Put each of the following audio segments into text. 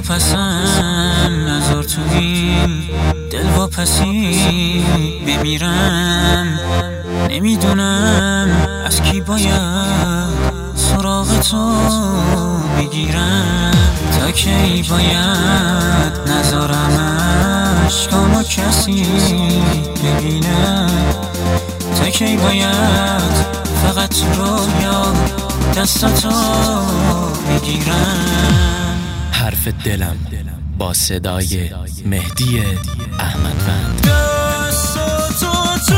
واپسم نذار تو این دل واپسی بمیرم. نمیدونم از کی باید سراغ تو بگیرم. تا کی باید نذارم اشکامو کسی ببینه. تا کی باید فقط رویا دستاتو بگیرم. حرف دلم با صدای مهدی احمدوند. دستاتو تو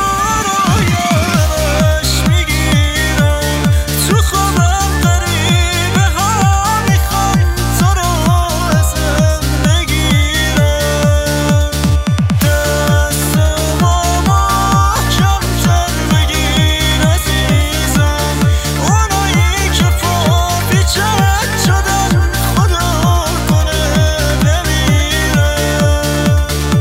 رویاش میگیرم، تو خوابم غریبه ها میخوان تو رو ازم بگیرم. دستمو محکم‌تر بگیر عزیزم، اونایی که پاپیچک شدن خدا کنه بمیرم.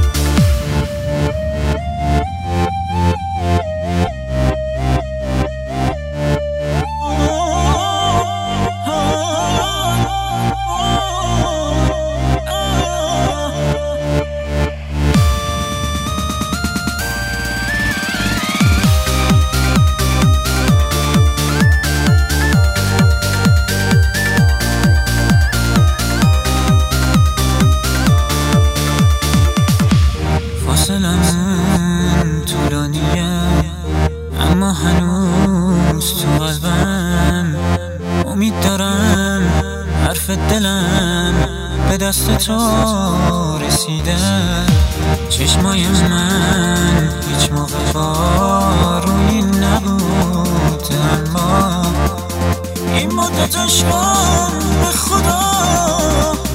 فاصلمون طولانیه اما هنوز تو قلبم. امید دارم حرف دلم به دست تو رسیده. چشمای من هیچ موقع بارویی نبود، اما این مدت عشقم به خدا